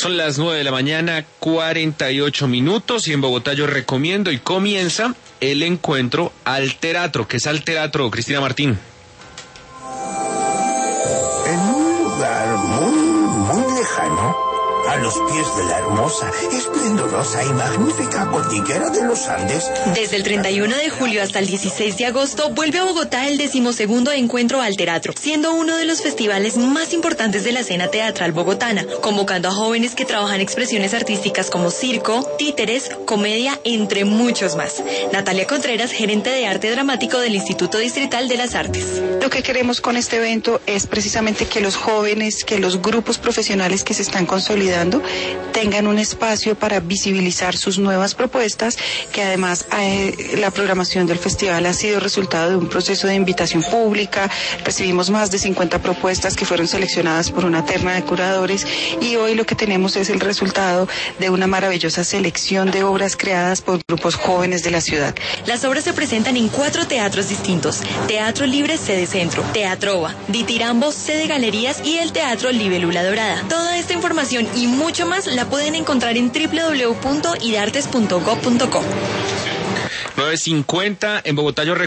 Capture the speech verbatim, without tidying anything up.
Son las nueve de la mañana, cuarenta y ocho minutos, y en Bogotá yo recomiendo y comienza el encuentro Alteratro. ¿Qué es Alteratro, Cristina Martín? En un lugar muy, muy lejano, a los pies de la hermosa, esplendorosa y magnífica cordillera de los Andes. Desde el treinta y uno de julio hasta el dieciséis de agosto vuelve a Bogotá el decimosegundo encuentro Alteratro, siendo uno de los festivales más importantes de la escena teatral bogotana, convocando a jóvenes que trabajan expresiones artísticas como circo, títeres, comedia, entre muchos más. Natalia Contreras, gerente de arte dramático del Instituto Distrital de las Artes. Lo que queremos con este evento es precisamente que los jóvenes, que los grupos profesionales que se están consolidando tengan un espacio para visibilizar sus nuevas propuestas, que además eh, la programación del festival ha sido resultado de un proceso de invitación pública. Recibimos más de cincuenta propuestas que fueron seleccionadas por una terna de curadores, y hoy lo que tenemos es el resultado de una maravillosa selección de obras creadas por grupos jóvenes de la ciudad. Las obras se presentan en cuatro teatros distintos: Teatro Libre, sede Centro; Teatro Ova, Ditirambo, sede Galerías, y el Teatro Libélula Dorada. Toda esta información y mucho más la pueden encontrar en doble u doble u doble u punto idartes punto gob punto co. nueve cincuenta en Bogotá yo